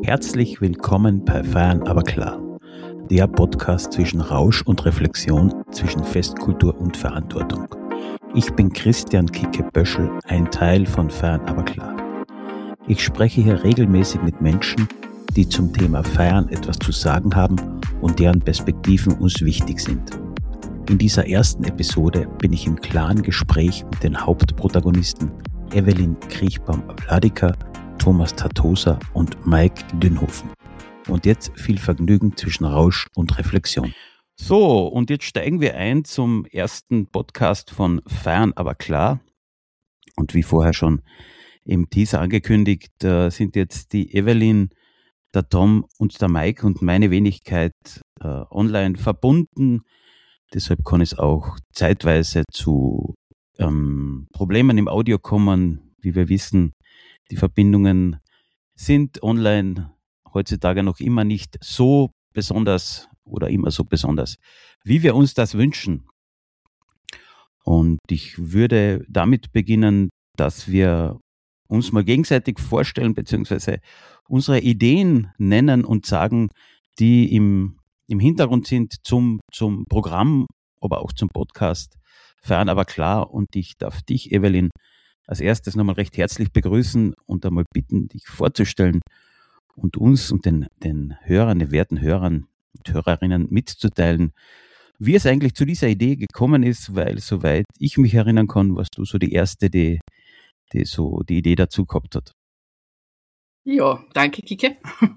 Herzlich willkommen bei Feiern aber klar, der Podcast zwischen Rausch und Reflexion, zwischen Festkultur und Verantwortung. Ich bin Christian Kicke-Böschel, ein Teil von Feiern aber klar. Ich spreche hier regelmäßig mit Menschen, die zum Thema Feiern etwas zu sagen haben und deren Perspektiven uns wichtig sind. In dieser ersten Episode bin ich im klaren Gespräch mit den Hauptprotagonisten Evelyn Kriechbaum-Wladika, Thomas Tatosa und Mike Dünhofen. Und jetzt viel Vergnügen zwischen Rausch und Reflexion. So, und jetzt steigen wir ein zum ersten Podcast von Feiern aber klar. Und wie vorher schon im Teaser angekündigt, sind jetzt die Evelyn, der Tom und der Mike und meine Wenigkeit online verbunden. Deshalb kann es auch zeitweise zu Problemen im Audio kommen. Wie wir wissen, die Verbindungen sind online heutzutage noch immer nicht so besonders oder immer so besonders, wie wir uns das wünschen. Und ich würde damit beginnen, dass wir uns mal gegenseitig vorstellen, beziehungsweise unsere Ideen nennen und sagen, die im Hintergrund sind zum Programm, aber auch zum Podcast Feiern aber klar. Und ich darf dich, Evelyn, als erstes nochmal recht herzlich begrüßen und einmal bitten, dich vorzustellen und uns und den Hörern, den werten Hörern und Hörerinnen mitzuteilen, wie es eigentlich zu dieser Idee gekommen ist, weil soweit ich mich erinnern kann, warst du so die Erste, die so die Idee dazu gehabt hat. Ja, danke, Kike.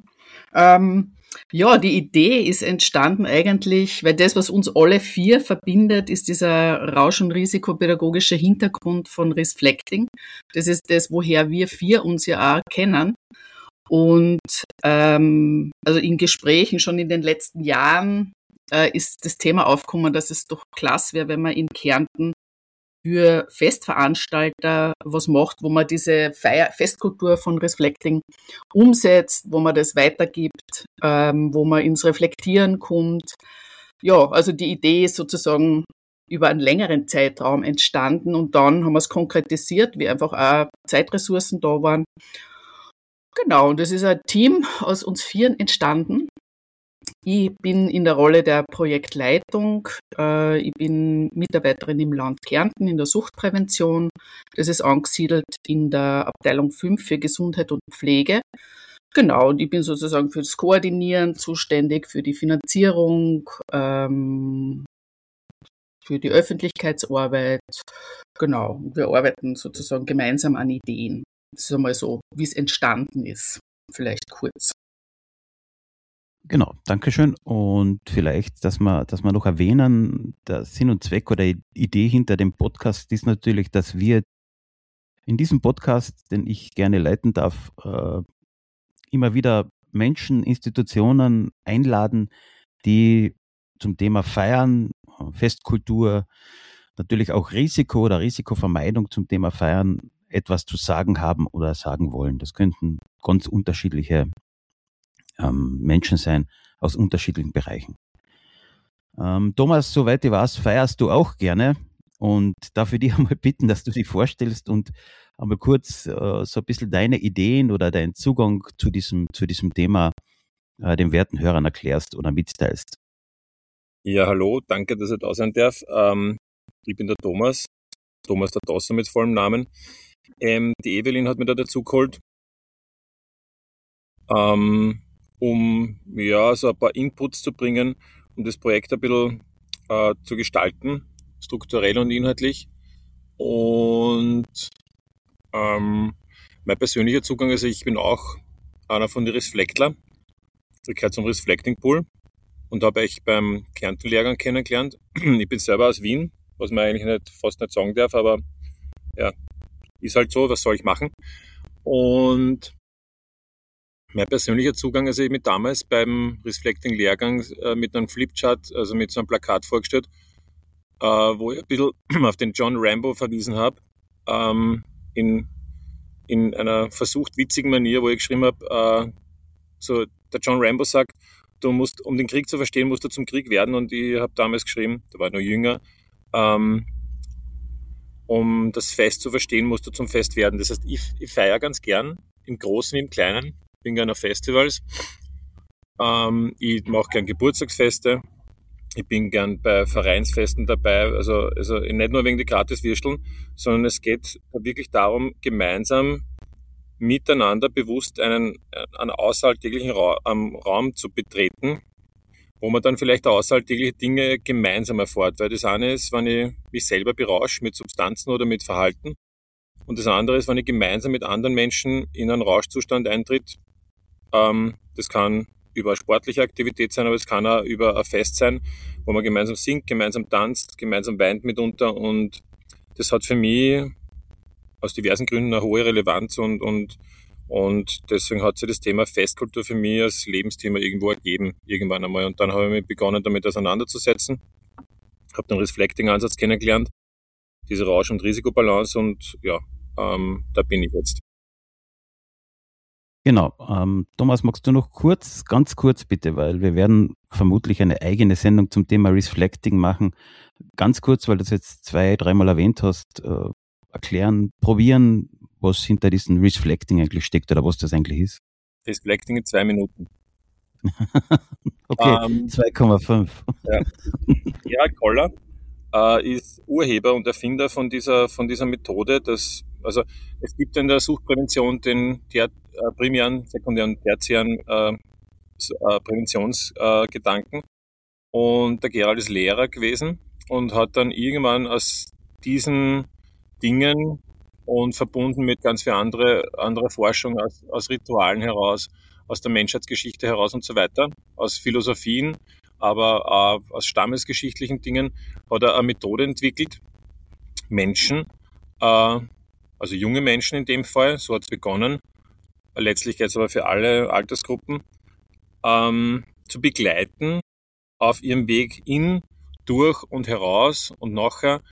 Die Idee ist entstanden eigentlich, weil das, was uns alle vier verbindet, ist dieser Rausch- und risikopädagogische Hintergrund von Reflecting. Das ist das, woher wir vier uns ja auch kennen. Und also in Gesprächen schon in den letzten Jahren ist das Thema aufgekommen, dass es doch klasse wäre, wenn man in Kärnten für Festveranstalter was macht, wo man diese Festkultur von Reflecting umsetzt, wo man das weitergibt, wo man ins Reflektieren kommt. Ja, also die Idee ist sozusagen über einen längeren Zeitraum entstanden und dann haben wir es konkretisiert, wie einfach auch Zeitressourcen da waren. Genau, und das ist ein Team aus uns Vieren entstanden. Ich bin in der Rolle der Projektleitung. Ich bin Mitarbeiterin im Land Kärnten in der Suchtprävention. Das ist angesiedelt in der Abteilung 5 für Gesundheit und Pflege. Genau, und ich bin sozusagen für das Koordinieren zuständig, für die Finanzierung, für die Öffentlichkeitsarbeit. Genau, wir arbeiten sozusagen gemeinsam an Ideen. Das ist einmal so, wie es entstanden ist. Vielleicht kurz. Genau, Dankeschön. Und vielleicht, dass wir noch erwähnen, der Sinn und Zweck oder Idee hinter dem Podcast ist natürlich, dass wir in diesem Podcast, den ich gerne leiten darf, immer wieder Menschen, Institutionen einladen, die zum Thema Feiern, Festkultur, natürlich auch Risiko oder Risikovermeidung zum Thema Feiern etwas zu sagen haben oder sagen wollen. Das könnten ganz unterschiedliche Menschen sein aus unterschiedlichen Bereichen. Thomas, soweit ich weiß, feierst du auch gerne und darf ich dich einmal bitten, dass du dich vorstellst und einmal kurz so ein bisschen deine Ideen oder deinen Zugang zu diesem Thema den werten Hörern erklärst oder mitteilst. Ja, hallo, danke, dass ich da sein darf. Ich bin der Thomas Tatosa mit vollem Namen. Die Evelyn hat mich da dazu geholt, um so ein paar Inputs zu bringen, um das Projekt ein bisschen zu gestalten, strukturell und inhaltlich. Und mein persönlicher Zugang, also ich bin auch einer von den Reflektler. Ich gehöre zum Reflecting Pool und habe ich beim Kärnten-Lehrgang kennengelernt. Ich bin selber aus Wien, was man eigentlich fast nicht sagen darf, aber ja, ist halt so, was soll ich machen? Und mein persönlicher Zugang, also ich bin damals beim Reflecting-Lehrgang mit einem Flipchart, also mit so einem Plakat vorgestellt, wo ich ein bisschen auf den John Rambo verwiesen habe, in einer versucht witzigen Manier, wo ich geschrieben habe, so der John Rambo sagt, du musst, um den Krieg zu verstehen, musst du zum Krieg werden. Und ich habe damals geschrieben, da war ich noch jünger, um das Fest zu verstehen, musst du zum Fest werden. Das heißt, ich feiere ganz gern, im Großen wie im Kleinen. bin gern auf Festivals. Ich mache gern Geburtstagsfeste. Ich bin gern bei Vereinsfesten dabei, also nicht nur wegen die Gratiswürsteln, sondern es geht wirklich darum, gemeinsam miteinander bewusst einen außeralltäglichen Raum zu betreten, wo man dann vielleicht außeralltägliche Dinge gemeinsam erfährt. Weil das eine ist, wenn ich mich selber berausche mit Substanzen oder mit Verhalten, und das andere ist, wenn ich gemeinsam mit anderen Menschen in einen Rauschzustand eintritt. Das kann über eine sportliche Aktivität sein, aber es kann auch über ein Fest sein, wo man gemeinsam singt, gemeinsam tanzt, gemeinsam weint mitunter, und das hat für mich aus diversen Gründen eine hohe Relevanz, und deswegen hat sich das Thema Festkultur für mich als Lebensthema irgendwo ergeben, irgendwann einmal. Und dann habe ich mich begonnen, damit auseinanderzusetzen, habe den Reflecting-Ansatz kennengelernt, diese Rausch- und Risikobalance, und ja, da bin ich jetzt. Genau. Thomas, magst du noch ganz kurz bitte, weil wir werden vermutlich eine eigene Sendung zum Thema Reflecting machen. Ganz kurz, weil du das jetzt 2-3 Mal erwähnt hast, probieren, was hinter diesem Reflecting eigentlich steckt oder was das eigentlich ist. Reflecting in 2 Minuten. Okay, 2,5. Ja. Gerhard Koller ist Urheber und Erfinder von dieser Methode. Also es gibt in der Suchtprävention den primären, sekundären, tertiären Präventionsgedanken. Und der Gerald ist Lehrer gewesen und hat dann irgendwann aus diesen Dingen und verbunden mit ganz viel andere Forschung aus Ritualen heraus, aus der Menschheitsgeschichte heraus und so weiter, aus Philosophien, aber auch aus stammesgeschichtlichen Dingen, hat er eine Methode entwickelt, Menschen, also junge Menschen in dem Fall, so hat es begonnen, letztlich geht es aber für alle Altersgruppen, zu begleiten auf ihrem Weg in, durch und heraus und nachher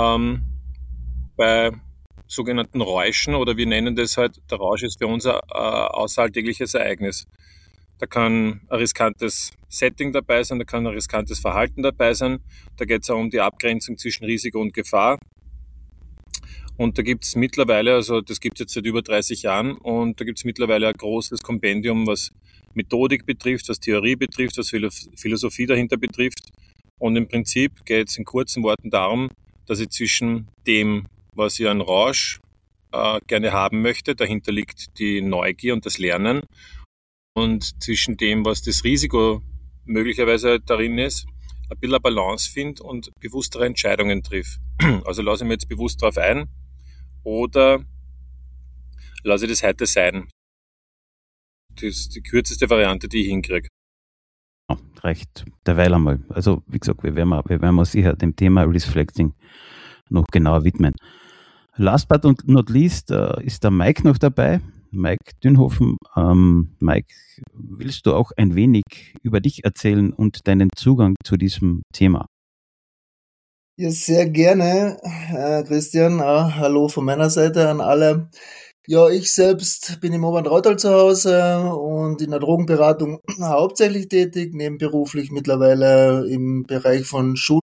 bei sogenannten Räuschen, oder wir nennen das halt, der Rausch ist für uns ein außeralltägliches Ereignis. Da kann ein riskantes Setting dabei sein, da kann ein riskantes Verhalten dabei sein, da geht es auch um die Abgrenzung zwischen Risiko und Gefahr. Und da gibt es mittlerweile, also das gibt es jetzt seit über 30 Jahren, und da gibt es mittlerweile ein großes Kompendium, was Methodik betrifft, was Theorie betrifft, was Philosophie dahinter betrifft. Und im Prinzip geht es in kurzen Worten darum, dass ich zwischen dem, was ich an Rausch gerne haben möchte, dahinter liegt die Neugier und das Lernen, und zwischen dem, was das Risiko möglicherweise darin ist, ein bisschen eine Balance finde und bewusstere Entscheidungen triff. Also lasse ich mir jetzt bewusst darauf ein oder lasse ich das heute sein. Das ist die kürzeste Variante, die ich hinkriege. Reicht derweil einmal. Also wie gesagt, wir werden uns sicher dem Thema Reflecting noch genauer widmen. Last but not least ist der Mike noch dabei. Mike Dünhofen. Mike, willst du auch ein wenig über dich erzählen und deinen Zugang zu diesem Thema? Ja, sehr gerne, Christian. Hallo von meiner Seite an alle. Ja, ich selbst bin im Oberrautal zu Hause und in der Drogenberatung hauptsächlich tätig, nebenberuflich mittlerweile im Bereich von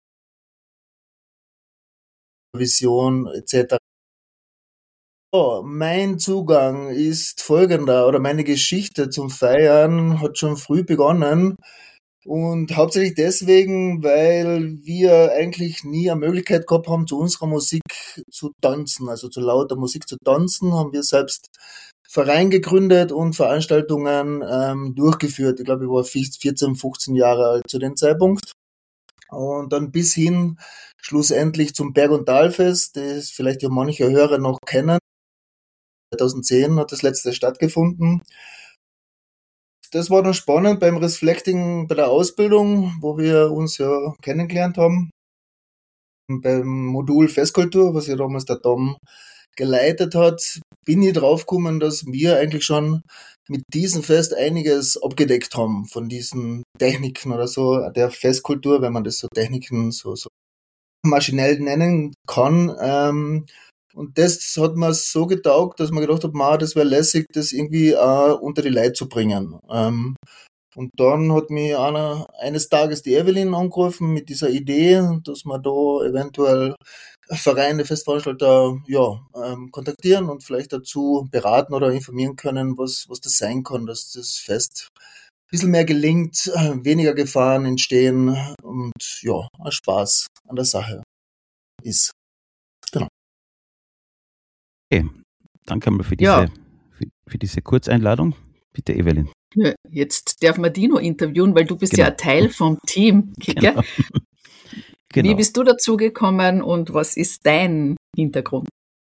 Schulvision etc. Ja, mein Zugang ist folgender, oder meine Geschichte zum Feiern hat schon früh begonnen. Und hauptsächlich deswegen, weil wir eigentlich nie eine Möglichkeit gehabt haben, zu unserer Musik zu tanzen, also zu lauter Musik zu tanzen, haben wir selbst Verein gegründet und Veranstaltungen durchgeführt. Ich glaube, ich war 14, 15 Jahre alt zu dem Zeitpunkt. Und dann bis hin schlussendlich zum Berg- und Talfest, das vielleicht ja manche Hörer noch kennen. 2010 hat das letzte stattgefunden. Das war dann spannend beim Reflecting bei der Ausbildung, wo wir uns ja kennengelernt haben. Beim Modul Festkultur, was ja damals der Tom geleitet hat, bin ich draufgekommen, dass wir eigentlich schon mit diesem Fest einiges abgedeckt haben von diesen Techniken oder so, der Festkultur, wenn man das so Techniken so maschinell nennen kann. Und das hat mir so getaugt, dass man gedacht hat, das wäre lässig, das irgendwie unter die Leute zu bringen. Und dann hat mich eines Tages die Evelyn angerufen mit dieser Idee, dass man da eventuell Vereine, Festveranstalter kontaktieren und vielleicht dazu beraten oder informieren können, was das sein kann, dass das Fest ein bisschen mehr gelingt, weniger Gefahren entstehen und ein Spaß an der Sache ist. Genau. Okay, danke einmal für Ja. für diese Kurzeinladung. Bitte, Evelyn. Ja, jetzt darf man die noch interviewen, weil du bist Genau. ja ein Teil vom Team, Kike. Genau. Wie Genau. bist du dazu gekommen und was ist dein Hintergrund?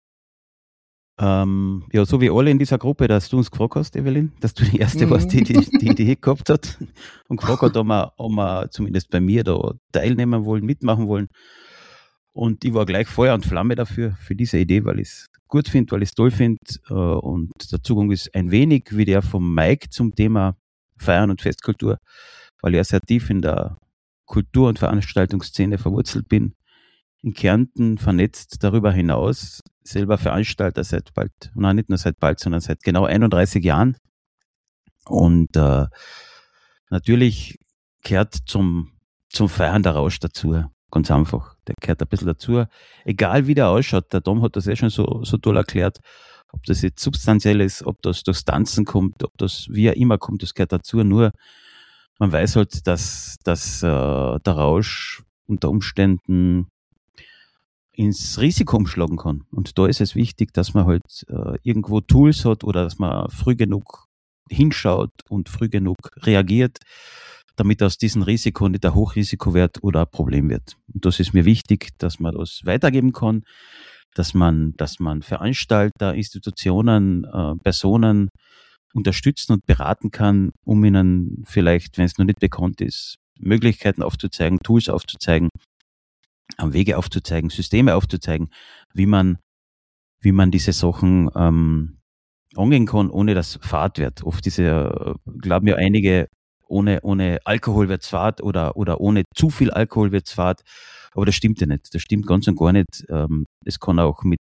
Ja, so wie alle in dieser Gruppe, dass du uns gefragt hast, Evelyn, dass du die Erste warst, die Idee gehabt hat und gefragt hat, ob wir zumindest bei mir da teilnehmen wollen, mitmachen wollen. Und ich war gleich Feuer und Flamme dafür, für diese Idee, weil ich es gut finde, weil ich es toll finde. Und der Zugang ist ein wenig wie der vom Mike zum Thema Feiern und Festkultur, weil ich ja sehr tief in der Kultur- und Veranstaltungsszene verwurzelt bin. In Kärnten vernetzt, darüber hinaus selber Veranstalter seit bald, nein, nicht nur seit bald, sondern seit genau 31 Jahren. Und natürlich gehört zum Feiern der Rausch dazu. Ganz einfach. Der gehört ein bisschen dazu. Egal wie der ausschaut, der Tom hat das schon so toll erklärt, ob das jetzt substanziell ist, ob das durchs Tanzen kommt, ob das wie auch immer kommt, das gehört dazu. Nur man weiß halt, dass der Rausch unter Umständen ins Risiko umschlagen kann. Und da ist es wichtig, dass man halt irgendwo Tools hat oder dass man früh genug hinschaut und früh genug reagiert, damit aus diesem Risiko nicht ein Hochrisikowert oder ein Problem wird. Und das ist mir wichtig, dass man das weitergeben kann, dass man Veranstalter, Institutionen, Personen unterstützen und beraten kann, um ihnen vielleicht, wenn es noch nicht bekannt ist, Möglichkeiten aufzuzeigen, Tools aufzuzeigen, Wege aufzuzeigen, Systeme aufzuzeigen, wie man diese Sachen angehen kann, ohne dass Fahrt wird. Oft glauben ja einige, ohne Alkohol wird's Fahrt oder ohne zu viel Alkohol wird's Fahrt. Aber das stimmt ja nicht. Das stimmt ganz und gar nicht. Es kann auch mit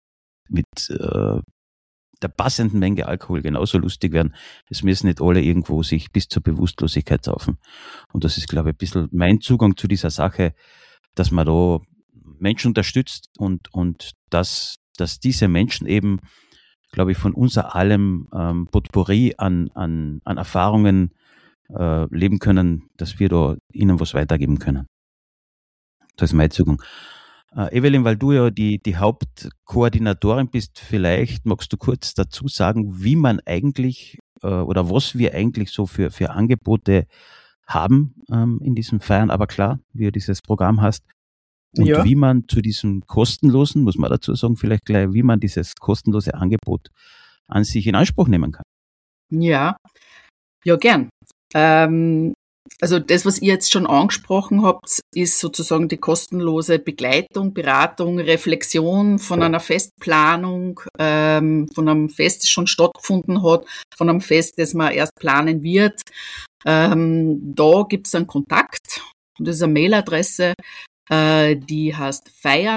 der passenden Menge Alkohol genauso lustig werden. Es müssen nicht alle irgendwo sich bis zur Bewusstlosigkeit saufen. Und das ist, glaube ich, ein bisschen mein Zugang zu dieser Sache, dass man da Menschen unterstützt und dass diese Menschen eben, glaube ich, von unser allem Potpourri an Erfahrungen leben können, dass wir da ihnen was weitergeben können. Das ist mein Zugang. Evelyn, weil du ja die Hauptkoordinatorin bist, vielleicht magst du kurz dazu sagen, wie man eigentlich oder was wir eigentlich so für Angebote haben in diesem Feiern, aber klar, wie du dieses Programm hast. Und wie man zu diesem kostenlosen, muss man dazu sagen, vielleicht gleich, wie man dieses kostenlose Angebot an sich in Anspruch nehmen kann. Ja, gern. Also das, was ihr jetzt schon angesprochen habt, ist sozusagen die kostenlose Begleitung, Beratung, Reflexion von einer Festplanung, von einem Fest, das schon stattgefunden hat, von einem Fest, das man erst planen wird. Da gibt's einen Kontakt, und das ist eine Mailadresse, die heißt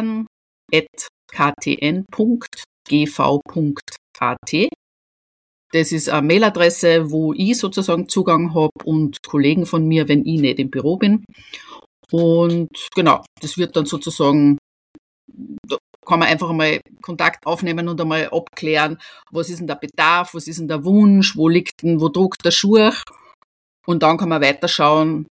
feiern@ktn.gv.at. Das ist eine Mailadresse, wo ich sozusagen Zugang habe und Kollegen von mir, wenn ich nicht im Büro bin. Und genau, das wird dann sozusagen, da kann man einfach einmal Kontakt aufnehmen und einmal abklären, was ist denn der Bedarf, was ist denn der Wunsch, wo druckt der Schuh. Und dann kann man weiterschauen,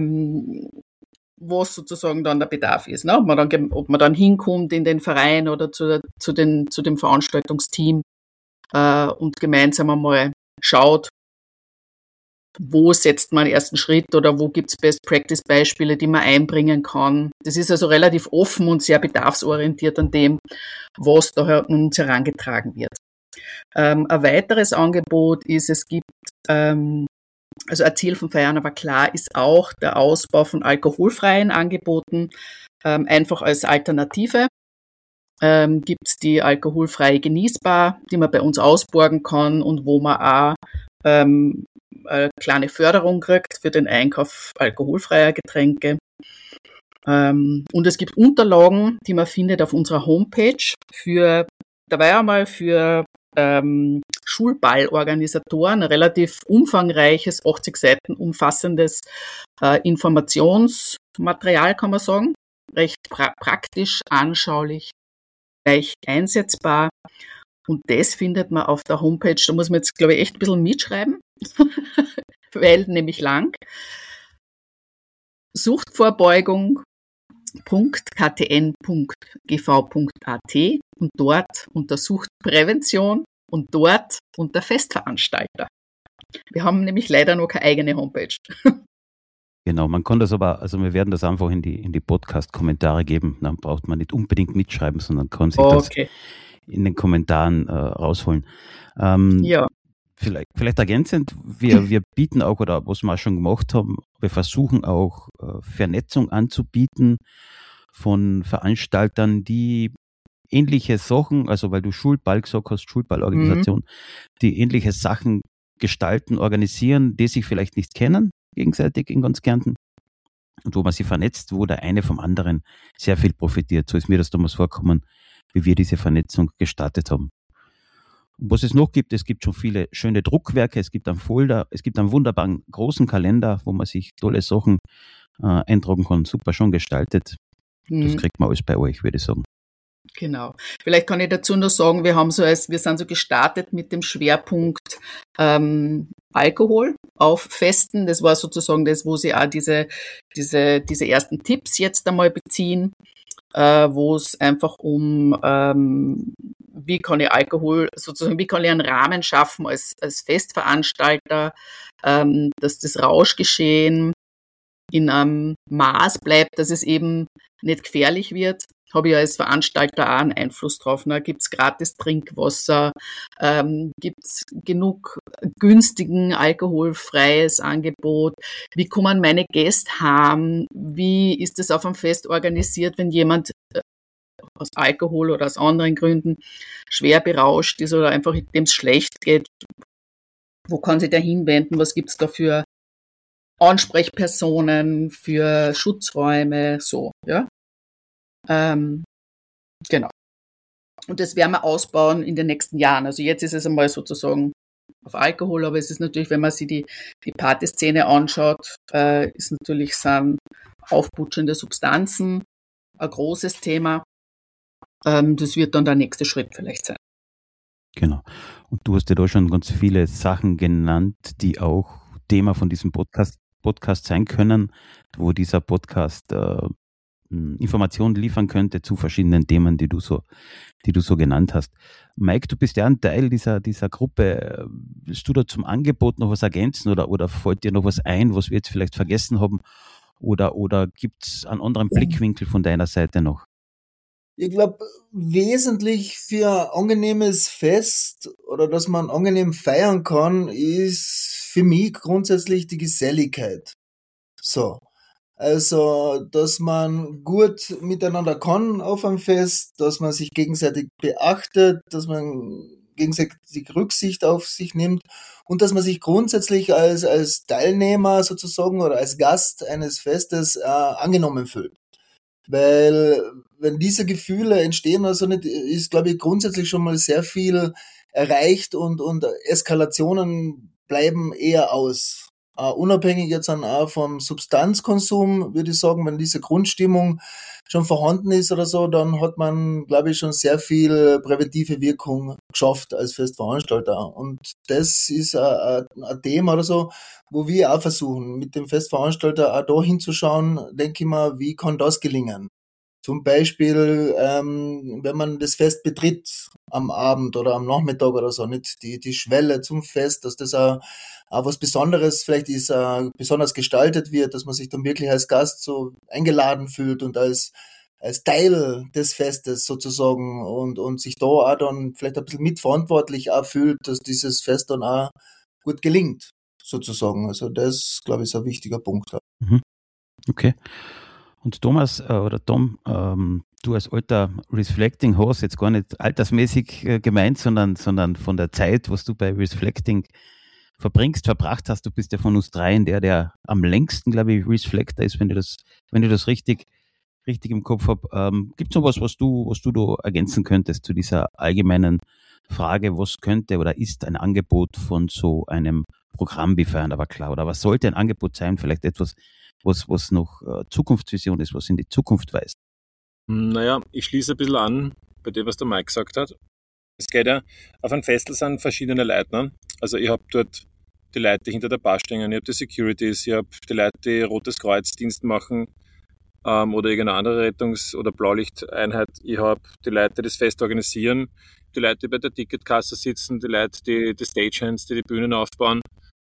was sozusagen dann der Bedarf ist. Ne? Ob man dann hinkommt in den Verein oder zu dem Veranstaltungsteam und gemeinsam einmal schaut, wo setzt man den ersten Schritt oder wo gibt's Best-Practice-Beispiele, die man einbringen kann. Das ist also relativ offen und sehr bedarfsorientiert an dem, was da an uns herangetragen wird. Ein weiteres Angebot ist, es gibt also ein Ziel von Feiern, aber klar ist auch der Ausbau von alkoholfreien Angeboten, einfach als Alternative. Gibt's die alkoholfreie Genießbar, die man bei uns ausborgen kann und wo man auch eine kleine Förderung kriegt für den Einkauf alkoholfreier Getränke. Und es gibt Unterlagen, die man findet auf unserer Homepage für Schulballorganisatoren, ein relativ umfangreiches, 80 Seiten umfassendes Informationsmaterial, kann man sagen. Recht praktisch, anschaulich gleich einsetzbar. Und das findet man auf der Homepage. Da muss man jetzt, glaube ich, echt ein bisschen mitschreiben, weil nämlich lang. Suchtvorbeugung.ktn.gv.at und dort unter Suchtprävention und dort unter Festveranstalter. Wir haben nämlich leider noch keine eigene Homepage. Genau, man kann das aber, also wir werden das einfach in die Podcast-Kommentare geben. Dann braucht man nicht unbedingt mitschreiben, sondern kann sich das in den Kommentaren rausholen. Ja. Vielleicht ergänzend, wir bieten auch, oder was wir auch schon gemacht haben, wir versuchen auch Vernetzung anzubieten von Veranstaltern, die ähnliche Sachen, also weil du Schulball gesagt hast, Schulballorganisation, die ähnliche Sachen gestalten, organisieren, die sich vielleicht nicht kennen, gegenseitig in ganz Kärnten, und wo man sich vernetzt, wo der eine vom anderen sehr viel profitiert. So ist mir das damals vorgekommen, wie wir diese Vernetzung gestartet haben. Und was es noch gibt, es gibt schon viele schöne Druckwerke, es gibt einen Folder, es gibt einen wunderbaren großen Kalender, wo man sich tolle Sachen eintragen kann. Super schon gestaltet. Das kriegt man alles bei euch, würde ich sagen. Genau. Vielleicht kann ich dazu noch sagen, wir sind so gestartet mit dem Schwerpunkt Alkohol auf Festen. Das war sozusagen das, wo sie auch diese ersten Tipps jetzt einmal beziehen, wo es einfach um wie kann ich einen Rahmen schaffen als Festveranstalter, dass das Rauschgeschehen in einem Maß bleibt, dass es eben nicht gefährlich wird. Habe ich als Veranstalter auch einen Einfluss drauf. Gibt es gratis Trinkwasser, gibt es genug günstigen, alkoholfreies Angebot, wie kommen meine Gäste heim, wie ist es auf einem Fest organisiert, wenn jemand aus Alkohol oder aus anderen Gründen schwer berauscht ist oder einfach dem es schlecht geht, wo kann sich der hinwenden, was gibt es da für Ansprechpersonen, für Schutzräume, so, ja. Genau. Und das werden wir ausbauen in den nächsten Jahren. Also jetzt ist es einmal sozusagen auf Alkohol, aber es ist natürlich, wenn man sich die Partyszene anschaut, ist natürlich sind aufputschende Substanzen ein großes Thema. Das wird dann der nächste Schritt vielleicht sein. Genau. Und du hast ja da schon ganz viele Sachen genannt, die auch Thema von diesem Podcast sein können, wo dieser Podcast Informationen liefern könnte zu verschiedenen Themen, die du so genannt hast. Mike, du bist ja ein Teil dieser Gruppe. Willst du da zum Angebot noch was ergänzen oder fällt dir noch was ein, was wir jetzt vielleicht vergessen haben? Oder gibt es einen anderen Blickwinkel von deiner Seite noch? Ich glaube, wesentlich für ein angenehmes Fest oder dass man angenehm feiern kann, ist für mich grundsätzlich die Geselligkeit. So. Also, dass man gut miteinander kann auf einem Fest, dass man sich gegenseitig beachtet, dass man gegenseitig Rücksicht auf sich nimmt und dass man sich grundsätzlich als Teilnehmer sozusagen oder als Gast eines Festes angenommen fühlt. Weil, wenn diese Gefühle entstehen, also nicht, ist, glaube ich, grundsätzlich schon mal sehr viel erreicht und Eskalationen bleiben eher aus. Unabhängig jetzt auch vom Substanzkonsum, würde ich sagen, wenn diese Grundstimmung schon vorhanden ist oder so, dann hat man, glaube ich, schon sehr viel präventive Wirkung geschafft als Festveranstalter. Und das ist ein Thema oder so, wo wir auch versuchen, mit dem Festveranstalter auch da hinzuschauen, denke ich mal, wie kann das gelingen? Zum Beispiel, wenn man das Fest betritt am Abend oder am Nachmittag oder so, nicht die Schwelle zum Fest, dass das auch was Besonderes vielleicht ist, besonders gestaltet wird, dass man sich dann wirklich als Gast so eingeladen fühlt und als Teil des Festes sozusagen und sich da auch dann vielleicht ein bisschen mitverantwortlich auch fühlt, dass dieses Fest dann auch gut gelingt, sozusagen. Also das, glaube ich, ist ein wichtiger Punkt. Okay. Und Thomas oder Tom, du als alter Reflecting Horse, jetzt gar nicht altersmäßig gemeint, sondern von der Zeit, was du bei Reflecting verbracht hast. Du bist ja von uns dreien der am längsten, glaube ich, Reflector ist, wenn du das richtig im Kopf habe. Gibt es noch was du da ergänzen könntest zu dieser allgemeinen Frage, was könnte oder ist ein Angebot von so einem Programm wie Feiern aber klar? Oder was sollte ein Angebot sein? Vielleicht etwas, was noch Zukunftsvision ist, was in die Zukunft weist? Naja, ich schließe ein bisschen an bei dem, was der Mike gesagt hat. Es geht ja, auf einem Festel sind verschiedene Leute. Ne? Also ich habe dort die Leute, die hinter der Bar stehen, ich habe die Securities, ich habe die Leute, die Rotes Kreuz Dienst machen oder irgendeine andere Rettungs- oder Blaulichteinheit. Ich habe die Leute, die das Fest organisieren, die Leute, die bei der Ticketkasse sitzen, die Leute, die Stagehands, die Bühnen aufbauen.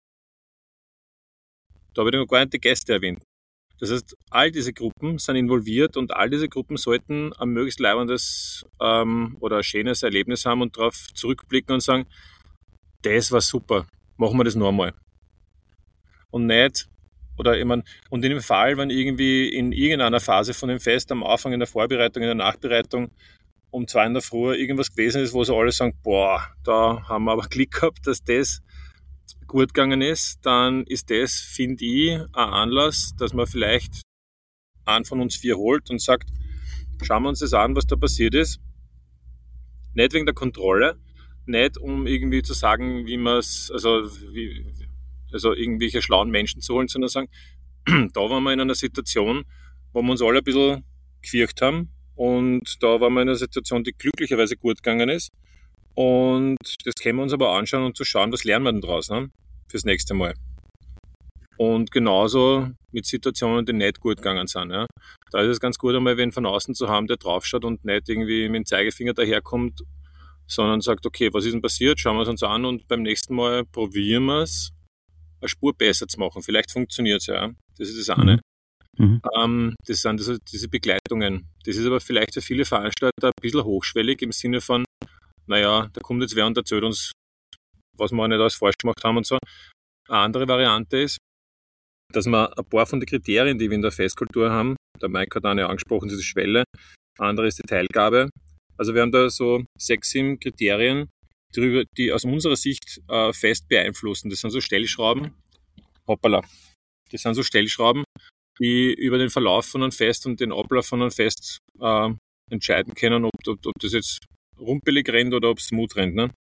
Da habe ich noch gar nicht die Gäste erwähnt. Das heißt, all diese Gruppen sind involviert und all diese Gruppen sollten ein möglichst leibendes oder ein schönes Erlebnis haben und darauf zurückblicken und sagen, das war super, machen wir das noch einmal. Und nicht, oder ich meine, und in dem Fall, wenn irgendwie in irgendeiner Phase von dem Fest, am Anfang in der Vorbereitung, in der Nachbereitung, um 2 in der Früh irgendwas gewesen ist, wo so alle sagen, boah, da haben wir aber Glück gehabt, dass das gut gegangen ist, dann ist das, finde ich, ein Anlass, dass man vielleicht einen von uns 4 holt und sagt, schauen wir uns das an, was da passiert ist. Nicht wegen der Kontrolle, nicht um irgendwie zu sagen, wie man es, also irgendwelche schlauen Menschen zu holen, sondern sagen, da waren wir in einer Situation, wo wir uns alle ein bisschen gefürcht haben und da waren wir in einer Situation, die glücklicherweise gut gegangen ist. Und das können wir uns aber anschauen und zu schauen, was lernen wir denn draus, ne? Fürs nächste Mal. Und genauso mit Situationen, die nicht gut gegangen sind. Ja. Da ist es ganz gut, einmal wen von außen zu haben, der draufschaut und nicht irgendwie mit dem Zeigefinger daherkommt, sondern sagt, okay, was ist denn passiert? Schauen wir es uns an und beim nächsten Mal probieren wir es, eine Spur besser zu machen. Vielleicht funktioniert es ja. Das ist das eine. Das sind also diese Begleitungen. Das ist aber vielleicht für viele Veranstalter ein bisschen hochschwellig im Sinne von, naja, da kommt jetzt wer und erzählt uns, was wir nicht alles falsch gemacht haben und so. Eine andere Variante ist, dass wir ein paar von den Kriterien, die wir in der Festkultur haben, der Mike hat eine angesprochen, diese Schwelle, andere ist die Teilgabe. Also wir haben da so 6, 7 Kriterien, die aus unserer Sicht Fest beeinflussen. Das sind so Stellschrauben, das sind so Stellschrauben, die über den Verlauf von einem Fest und den Ablauf von einem Fest entscheiden können, ob das jetzt rumpelig rennt oder ob es smooth rennt. Ne?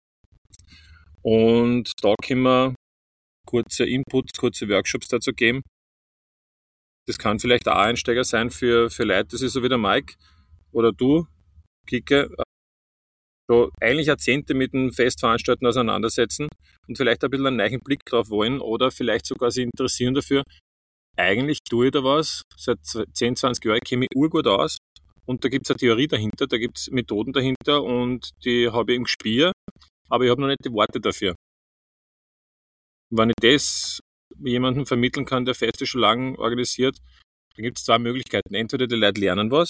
Und da können wir kurze Inputs, kurze Workshops dazu geben. Das kann vielleicht auch Einsteiger sein für Leute, das ist so wie der Mike oder du, Kike, so eigentlich Jahrzehnte mit dem Festveranstalten auseinandersetzen und vielleicht ein bisschen einen neuen Blick drauf wollen oder vielleicht sogar sich interessieren dafür. Eigentlich tue ich da was, seit 10, 20 Jahren kenne ich urgut aus und da gibt es eine Theorie dahinter, da gibt es Methoden dahinter und die habe ich im Gespür, aber ich habe noch nicht die Worte dafür. Wenn ich das jemandem vermitteln kann, der Feste schon lange organisiert, dann gibt es 2 Möglichkeiten. Entweder die Leute lernen was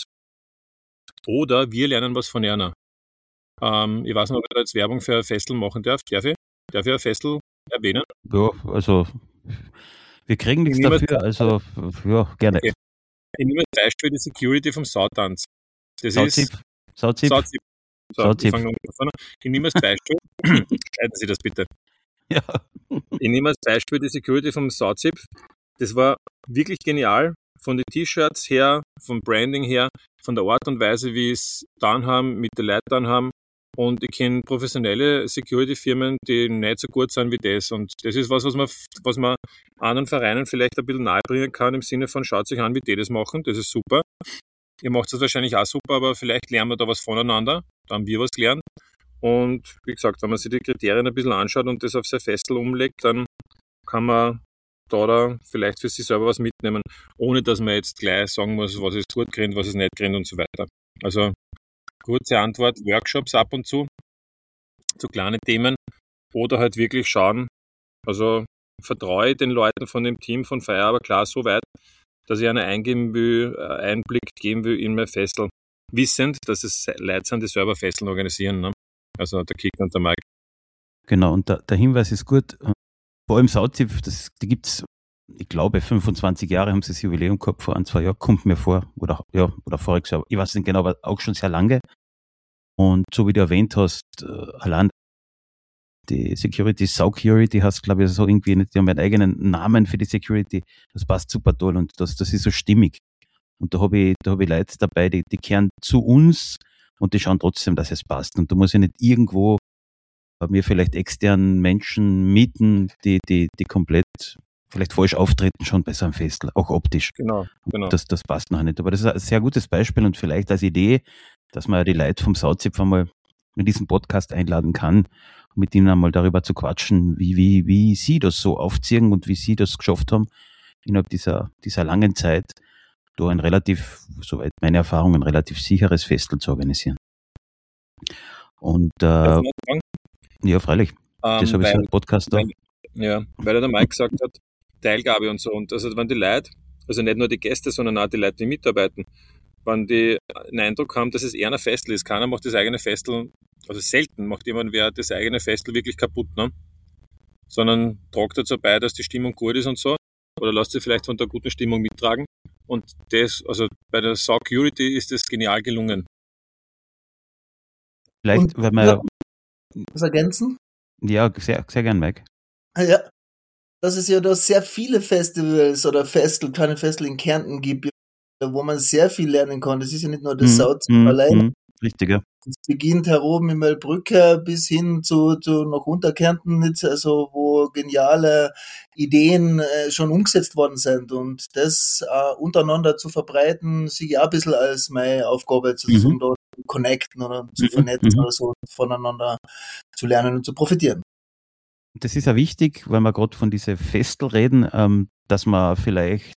oder wir lernen was von einer. Ich weiß nicht, ob ich da jetzt Werbung für ein Festel machen darf. Darf ich ein Festel erwähnen? Ja, also wir kriegen nichts dafür, also ja, gerne. Okay. Ich nehme als Beispiel die Security vom Sautanz. Das Sauzip. ist Sauzip. Ich fange nochmal von. Ich nehme als Beispiel, schneiden Sie das bitte. Ja. Ich nehme als Beispiel die Security vom Sauzip. Das war wirklich genial. Von den T-Shirts her, vom Branding her, von der Art und Weise, wie es dann haben, mit den Leuten dann haben. Und ich kenne professionelle Security-Firmen, die nicht so gut sind wie das. Und das ist was man anderen Vereinen vielleicht ein bisschen nahebringen kann, im Sinne von, schaut sich an, wie die das machen. Das ist super. Ihr macht das wahrscheinlich auch super, aber vielleicht lernen wir da was voneinander. Da haben wir was gelernt. Und wie gesagt, wenn man sich die Kriterien ein bisschen anschaut und das auf sein Festel umlegt, dann kann man da vielleicht für sich selber was mitnehmen, ohne dass man jetzt gleich sagen muss, was ist gut gerinnt, was ist nicht gerinnt und so weiter. Also kurze Antwort, Workshops ab und zu kleinen Themen oder halt wirklich schauen, also vertraue den Leuten von dem Team von Feier aber klar so weit, dass ich Einblick geben will in mein Festel, wissend, dass es Leute sind, die selber Festeln organisieren, ne? Also der Kick und der Mike. Genau, und der Hinweis ist gut. Vor allem Sauzip, die gibt es, ich glaube, 25 Jahre haben sie das Jubiläum gehabt, vor 1, 2 Jahren, kommt mir vor, oder voriges Jahr, ich weiß nicht genau, aber auch schon sehr lange. Und so wie du erwähnt hast, allein die Security, Security heißt, glaube ich, so irgendwie, die haben einen eigenen Namen für die Security, das passt super toll und das ist so stimmig. Und da habe ich Leute dabei, die kehren zu uns und die schauen trotzdem, dass es passt. Und da muss ich nicht irgendwo mir vielleicht externen Menschen mieten, die komplett vielleicht falsch auftreten schon bei so einem Festel, auch optisch. Genau. Das passt noch nicht. Aber das ist ein sehr gutes Beispiel und vielleicht als Idee, dass man die Leute vom Sauzipf einmal in diesen Podcast einladen kann, um mit ihnen einmal darüber zu quatschen, wie sie das so aufziehen und wie sie das geschafft haben, innerhalb dieser langen Zeit da ein relativ, soweit meine Erfahrung, ein relativ sicheres Festel zu organisieren. Und Darf ich noch sagen? ja, freilich. Das habe ich so einen Podcast da. Weil der Mike gesagt hat, Teilgabe und so. Und also wenn die Leute, also nicht nur die Gäste, sondern auch die Leute, die mitarbeiten, wenn die einen Eindruck haben, dass es eher ein Festel ist. Keiner macht das eigene Festel, also selten macht jemand wer das eigene Festel wirklich kaputt, ne? Sondern tragt dazu bei, dass die Stimmung gut ist und so. Oder lasst sich vielleicht von der guten Stimmung mittragen. Und das, also bei der Security ist das genial gelungen. Vielleicht, wenn wir was ergänzen? Ja, sehr, sehr gern, Mike. Ja, dass es ja da sehr viele Festivals oder kleine Festel in Kärnten gibt, wo man sehr viel lernen kann. Das ist ja nicht nur das Sauzipf allein. Richtig, ja. Das beginnt hier oben in Melbrücke bis hin zu nach Unterkärnten, also wo geniale Ideen schon umgesetzt worden sind. Und das untereinander zu verbreiten, sehe ich auch ein bisschen als meine Aufgabe, sozusagen da zu connecten oder zu vernetzen oder so, voneinander zu lernen und zu profitieren. Das ist ja wichtig, weil wir gerade von diesen Festel reden, dass man vielleicht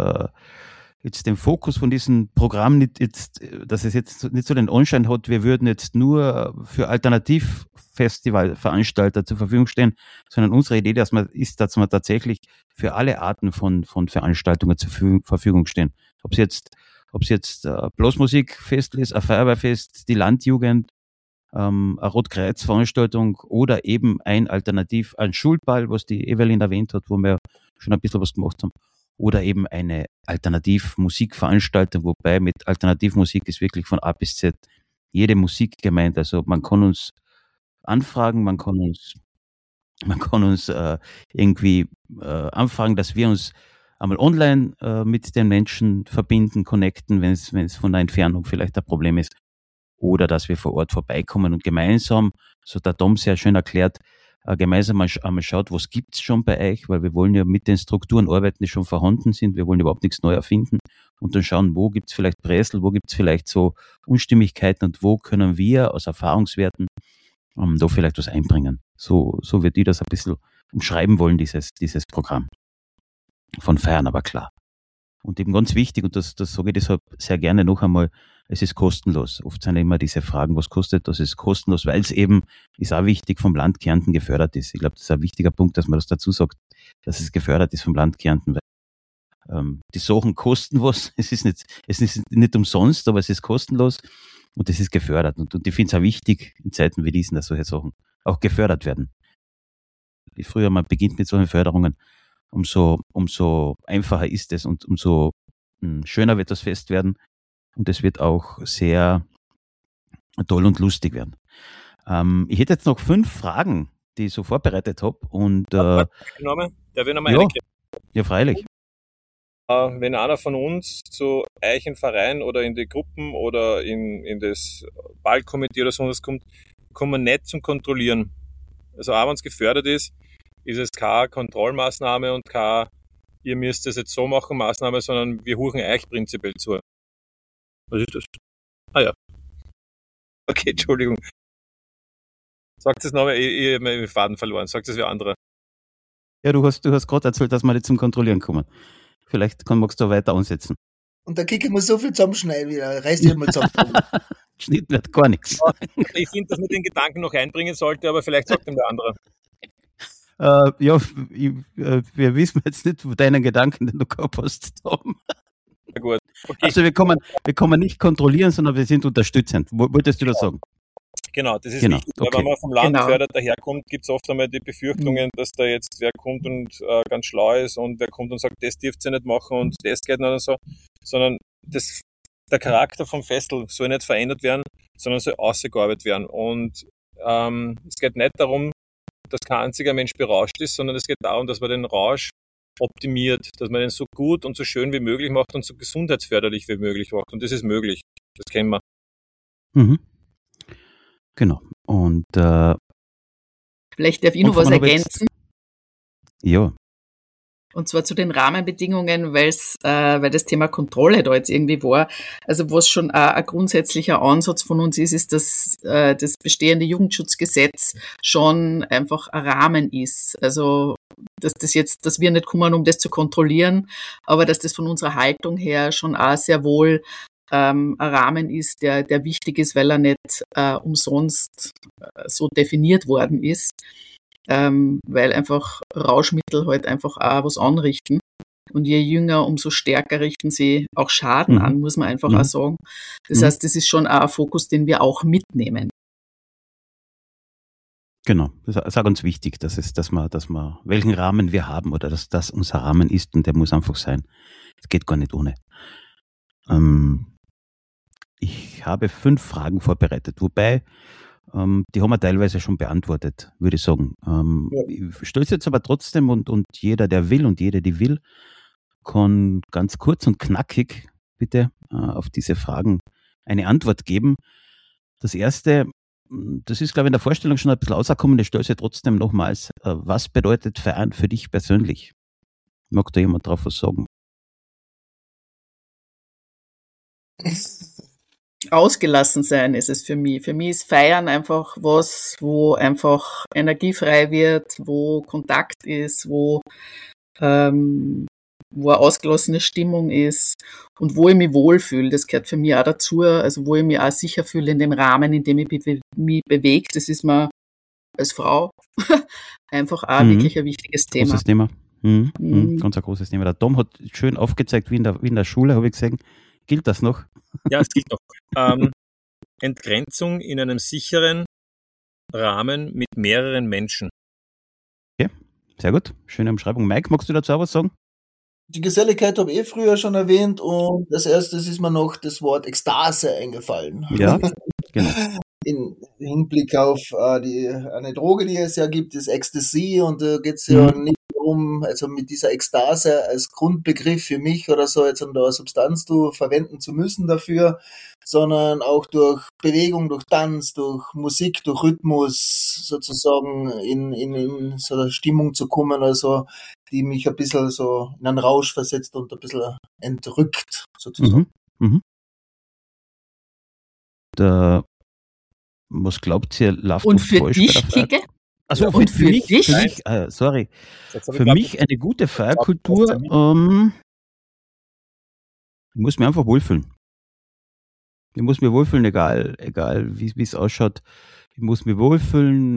jetzt den Fokus von diesem Programm dass es jetzt nicht so den Anschein hat, wir würden jetzt nur für Alternativfestivalveranstalter zur Verfügung stehen, sondern unsere Idee, dass wir tatsächlich für alle Arten von Veranstaltungen zur Verfügung stehen. Ob es jetzt Blasmusikfest ist, ein Feuerwehrfest, die Landjugend, eine Rotkreuz-Veranstaltung oder eben ein Schulball, was die Evelyn erwähnt hat, wo wir schon ein bisschen was gemacht haben. Oder eben eine Alternativmusikveranstaltung, wobei mit Alternativmusik ist wirklich von A bis Z jede Musik gemeint. Also man kann uns anfragen, man kann uns irgendwie anfragen, dass wir uns einmal online mit den Menschen verbinden, connecten, wenn es von der Entfernung vielleicht ein Problem ist. Oder dass wir vor Ort vorbeikommen und gemeinsam, so der Tom sehr schön erklärt, gemeinsam einmal schaut, was gibt's schon bei euch, weil wir wollen ja mit den Strukturen arbeiten, die schon vorhanden sind. Wir wollen überhaupt nichts neu erfinden und dann schauen, wo gibt's vielleicht Bresel, wo gibt's vielleicht so Unstimmigkeiten und wo können wir aus Erfahrungswerten da vielleicht was einbringen. So wird ich das ein bisschen umschreiben wollen, dieses Programm. Von Feiern aber klar. Und eben ganz wichtig, und das sage ich deshalb sehr gerne noch einmal, es ist kostenlos. Oft sind immer diese Fragen, was kostet das? Es ist kostenlos, weil es eben, ist auch wichtig, vom Land Kärnten gefördert ist. Ich glaube, das ist ein wichtiger Punkt, dass man das dazu sagt, dass es gefördert ist vom Land Kärnten, weil die Sachen kosten was. Es ist nicht umsonst, aber es ist kostenlos und es ist gefördert. Und ich finde es auch wichtig, in Zeiten wie diesen, dass solche Sachen auch gefördert werden. Früher, man beginnt mit solchen Förderungen, umso einfacher ist es und umso schöner wird das Fest werden. Und es wird auch sehr toll und lustig werden. Ich hätte jetzt noch 5 Fragen, die ich so vorbereitet habe. Und Darf ich nochmal ja, freilich. Wenn einer von uns zu euch in Verein oder in die Gruppen oder in das Ballkomitee oder so was kommt, kommen wir nicht zum Kontrollieren. Also auch wenn es gefördert ist es keine Kontrollmaßnahme und keine, ihr müsst das jetzt so machen, Maßnahme, sondern wir huchen euch prinzipiell zu. Was ist das? Ah ja. Okay, Entschuldigung. Sagt es nochmal, ich habe meinen Faden verloren. Sagt es wie andere. Ja, du hast gerade erzählt, dass wir nicht zum Kontrollieren kommen. Vielleicht magst du weiter ansetzen. Und der Kicke muss so viel zusammenschneiden wieder. Reißt dich mal zusammen. Schnitt wird gar nichts. Ich finde, dass man den Gedanken noch einbringen sollte, aber vielleicht sagt ihm der andere. Wir wissen jetzt nicht, wo deinen Gedanken, den du gehabt hast, Tom. Na gut. Okay. Also wir kommen nicht kontrollieren, sondern wir sind unterstützend. Wolltest du das sagen? Genau, das ist wichtig. Okay. Wenn man vom Land gefördert daherkommt, gibt es oft einmal die Befürchtungen, dass da jetzt wer kommt und ganz schlau ist und wer kommt und sagt, das dürft ihr nicht machen und das geht nicht und so. Sondern der Charakter vom Festel soll nicht verändert werden, sondern soll ausgearbeitet werden. Und es geht nicht darum, dass kein einziger Mensch berauscht ist, sondern es geht darum, dass man den Rausch optimiert, dass man den so gut und so schön wie möglich macht und so gesundheitsförderlich wie möglich macht. Und das ist möglich. Das kennen wir. Mhm. Genau. Und vielleicht darf ich noch was ergänzen. Ja. Und zwar zu den Rahmenbedingungen, weil das Thema Kontrolle da jetzt irgendwie war. Also was schon ein grundsätzlicher Ansatz von uns ist, dass das bestehende Jugendschutzgesetz schon einfach ein Rahmen ist. Also dass wir nicht kommen, um das zu kontrollieren, aber dass das von unserer Haltung her schon auch sehr wohl ein Rahmen ist, der wichtig ist, weil er nicht umsonst so definiert worden ist. Weil einfach Rauschmittel halt einfach auch was anrichten. Und je jünger, umso stärker richten sie auch Schaden an, muss man einfach auch sagen. Das heißt, das ist schon auch ein Fokus, den wir auch mitnehmen. Genau, das ist auch ganz wichtig, dass wir, welchen Rahmen wir haben oder dass das unser Rahmen ist und der muss einfach sein. Es geht gar nicht ohne. Ich habe 5 Fragen vorbereitet, wobei die haben wir teilweise schon beantwortet, würde ich sagen. Ich stelle es jetzt aber trotzdem und jeder, der will und jede, die will, kann ganz kurz und knackig bitte auf diese Fragen eine Antwort geben. Das erste, das ist, glaube ich, in der Vorstellung schon ein bisschen rausgekommen, ich stelle es ja trotzdem nochmals. Was bedeutet Verein für dich persönlich? Mag da jemand drauf was sagen? Ausgelassen sein ist es für mich. Für mich ist Feiern einfach was, wo einfach Energie frei wird, wo Kontakt ist, wo eine ausgelassene Stimmung ist und wo ich mich wohlfühle. Das gehört für mich auch dazu, also wo ich mich auch sicher fühle in dem Rahmen, in dem ich mich bewege. Das ist mir als Frau einfach auch wirklich ein wichtiges Thema. Großes Thema. Ganz ein großes Thema. Der Tom hat schön aufgezeigt, wie in der Schule, habe ich gesehen. Gilt das noch? Ja, es gilt noch. Entgrenzung in einem sicheren Rahmen mit mehreren Menschen. Okay, sehr gut. Schöne Umschreibung. Mike, magst du dazu auch was sagen? Die Geselligkeit habe ich früher schon erwähnt und als erstes ist mir noch das Wort Ekstase eingefallen. Ja, genau. In Hinblick auf eine Droge, die es ja gibt, ist Ecstasy und da geht es ja nicht darum, also mit dieser Ekstase als Grundbegriff für mich oder so jetzt eine Substanz verwenden zu müssen dafür, sondern auch durch Bewegung, durch Tanz, durch Musik, durch Rhythmus sozusagen in so eine Stimmung zu kommen, also die mich ein bisschen so in einen Rausch versetzt und ein bisschen entrückt sozusagen. Was glaubt ihr, läuft und oft für falsch dich, bei der Feier? Kike? Also und für mich, dich? Für mich eine gute Feierkultur, ich muss mich einfach wohlfühlen. Ich muss mich wohlfühlen, egal wie es ausschaut. Ich muss mich wohlfühlen,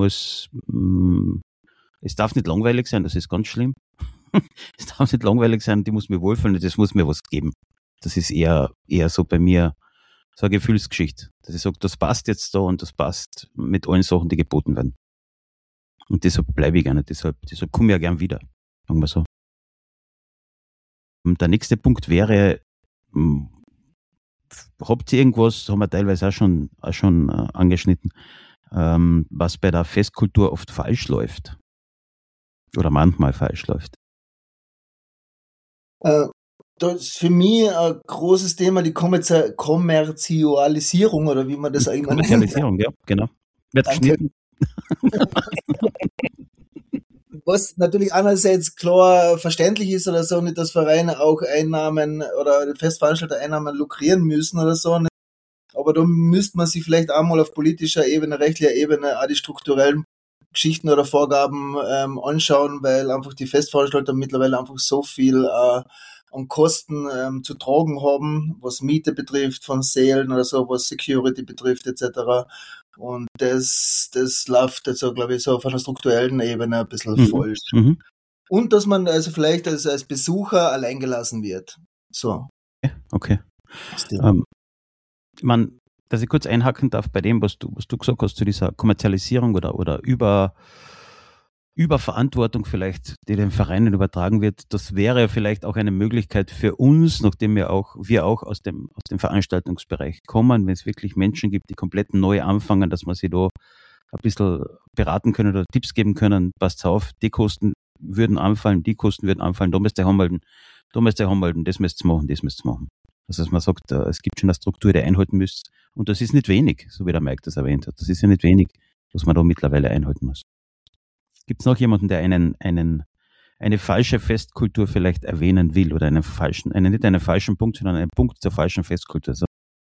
es darf nicht langweilig sein, das ist ganz schlimm. Es darf nicht langweilig sein, ich muss mich wohlfühlen, das muss mir was geben. Das ist eher so bei mir so eine Gefühlsgeschichte, dass ich sage, das passt jetzt da und das passt mit allen Sachen, die geboten werden. Und deshalb bleibe ich gerne, deshalb komme ich ja gern wieder, sagen wir so. Und der nächste Punkt wäre, habt ihr irgendwas, haben wir teilweise auch schon angeschnitten, was bei der Festkultur oft falsch läuft? Oder manchmal falsch läuft? Das ist für mich ein großes Thema, die Kommerzialisierung oder wie man das eigentlich nennt. Kommerzialisierung, ja, genau. Wird geschnitten. Was natürlich einerseits klar verständlich ist oder so, nicht, dass Vereine auch Einnahmen oder Festveranstalter Einnahmen lukrieren müssen oder so, nicht. Aber da müsste man sich vielleicht auch mal auf politischer Ebene, rechtlicher Ebene auch die strukturellen Geschichten oder Vorgaben anschauen, weil einfach die Festveranstalter mittlerweile einfach so viel an Kosten zu tragen haben, was Miete betrifft von Sälen oder so, was Security betrifft etc. Und das läuft also, glaube ich, so auf einer strukturellen Ebene ein bisschen falsch. Und dass man also vielleicht als Besucher alleingelassen wird. So. Okay. Dass ich kurz einhaken darf bei dem, was du gesagt hast zu dieser Kommerzialisierung oder Überverantwortung vielleicht, die den Vereinen übertragen wird, das wäre vielleicht auch eine Möglichkeit für uns, nachdem wir auch aus dem Veranstaltungsbereich kommen, wenn es wirklich Menschen gibt, die komplett neu anfangen, dass man sie da ein bisschen beraten können oder Tipps geben können, passt auf, die Kosten würden anfallen, da müsst ihr anmelden, das müsst ihr machen. Also dass man sagt, es gibt schon eine Struktur, die ihr einhalten müsst und das ist nicht wenig, so wie der Mike das erwähnt hat. Das ist ja nicht wenig, was man da mittlerweile einhalten muss. Gibt es noch jemanden, der einen eine falsche Festkultur vielleicht erwähnen will oder nicht einen falschen Punkt, sondern einen Punkt zur falschen Festkultur. So.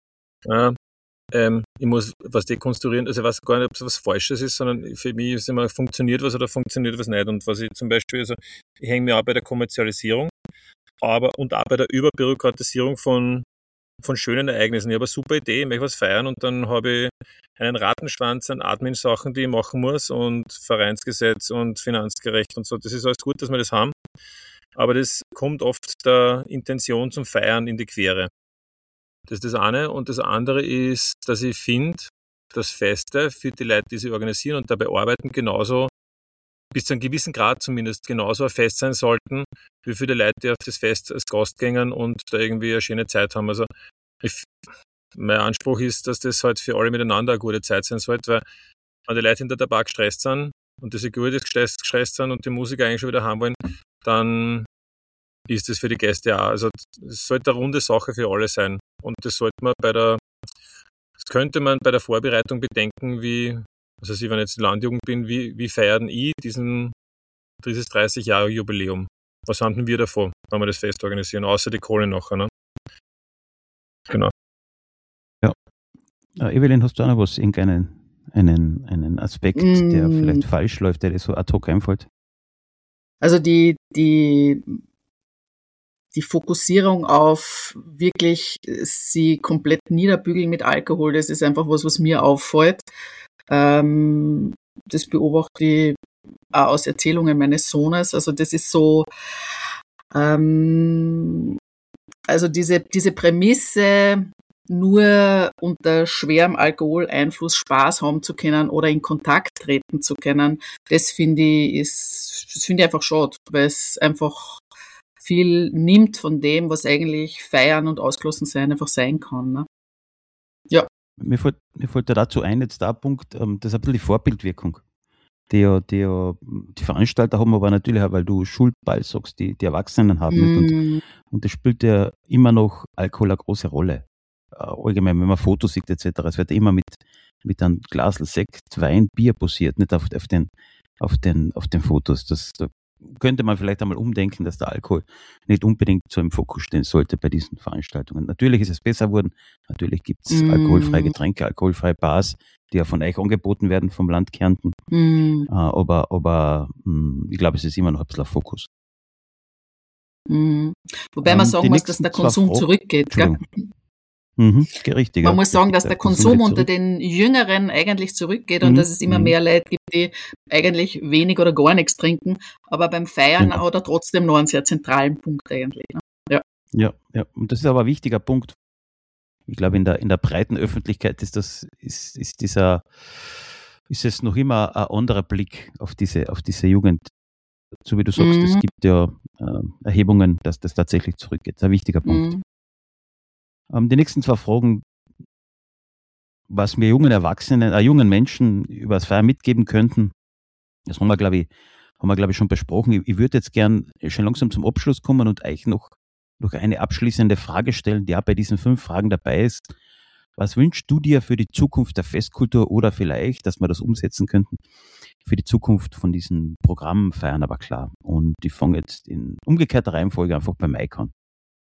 Ich muss was dekonstruieren, also ich weiß gar nicht, ob es was Falsches ist, sondern für mich ist immer, funktioniert was oder funktioniert was nicht. Und was ich zum Beispiel, also ich hänge mir auch bei der Kommerzialisierung, und auch bei der Überbürokratisierung von schönen Ereignissen. Ich habe eine super Idee, ich möchte was feiern und dann habe ich einen Rattenschwanz an Admin-Sachen, die ich machen muss und Vereinsgesetz und Finanzgerecht und so. Das ist alles gut, dass wir das haben, aber das kommt oft der Intention zum Feiern in die Quere. Das ist das eine. Und das andere ist, dass ich finde, dass Feste für die Leute, die sie organisieren und dabei arbeiten, genauso, bis zu einem gewissen Grad zumindest, genauso ein Fest sein sollten, wie für die Leute, die auf das Fest als Gast gehen und da irgendwie eine schöne Zeit haben. Also mein Anspruch ist, dass das halt für alle miteinander eine gute Zeit sein sollte, weil wenn die Leute hinter der Bar gestresst sind und die Security gestresst sind und die Musiker eigentlich schon wieder haben wollen, dann ist das für die Gäste auch. Also es sollte eine runde Sache für alle sein. Und das könnte man bei der Vorbereitung bedenken, also wenn ich jetzt Landjugend bin, wie feiern dieses 30 Jahre Jubiläum? Was haben denn wir davon, wenn wir das Fest organisieren, außer die Kohle nachher, ne? Genau. Ja. Evelyn, hast du auch noch was, einen Aspekt, der vielleicht falsch läuft, der dir so ad hoc einfällt? Also die Fokussierung auf wirklich sie komplett niederbügeln mit Alkohol, das ist einfach was mir auffällt. Das beobachte ich auch aus Erzählungen meines Sohnes. Also das ist so, also diese Prämisse, nur unter schwerem Alkoholeinfluss Spaß haben zu können oder in Kontakt treten zu können, das finde ich einfach schade, weil es einfach viel nimmt von dem, was eigentlich Feiern und Ausgeschlossen sein einfach sein kann. Ne? Ja. Mir fällt dazu ein, jetzt der Punkt, das ist ein bisschen die Vorbildwirkung, die Veranstalter haben, aber natürlich auch, weil du Schulball sagst, die Erwachsenen haben nicht. Und das spielt ja immer noch Alkohol eine große Rolle. Allgemein, wenn man Fotos sieht etc. Es wird immer mit einem Glasl Sekt, Wein, Bier posiert, nicht auf den Fotos. Da könnte man vielleicht einmal umdenken, dass der Alkohol nicht unbedingt so im Fokus stehen sollte bei diesen Veranstaltungen. Natürlich ist es besser geworden. Natürlich gibt es alkoholfreie Getränke, alkoholfreie Bars, die ja von euch angeboten werden vom Land Kärnten. Aber ich glaube, es ist immer noch ein bisschen ein Fokus. Wobei man sagen muss, dass der Konsum zurückgeht. Gell? Richtig. Man muss sagen, dass der Konsum unter den Jüngeren eigentlich zurückgeht und dass es immer mehr Leute gibt, die eigentlich wenig oder gar nichts trinken. Aber beim Feiern hat er trotzdem noch einen sehr zentralen Punkt eigentlich. Ne? Ja. Und das ist aber ein wichtiger Punkt. Ich glaube, in der breiten Öffentlichkeit ist es noch immer ein anderer Blick auf diese Jugend. So wie du sagst, es gibt ja Erhebungen, dass das tatsächlich zurückgeht. Das ist ein wichtiger Punkt. Die nächsten 2 Fragen, was wir jungen Menschen über das Feiern mitgeben könnten, das haben wir, glaube ich, schon besprochen. Ich würde jetzt gern schon langsam zum Abschluss kommen und euch noch eine abschließende Frage stellen, die auch bei diesen 5 Fragen dabei ist. Was wünschst du dir für die Zukunft der Festkultur oder vielleicht, dass wir das umsetzen könnten, für die Zukunft von diesen Programmen Feiern aber klar? Und ich fange jetzt in umgekehrter Reihenfolge einfach bei Mike an.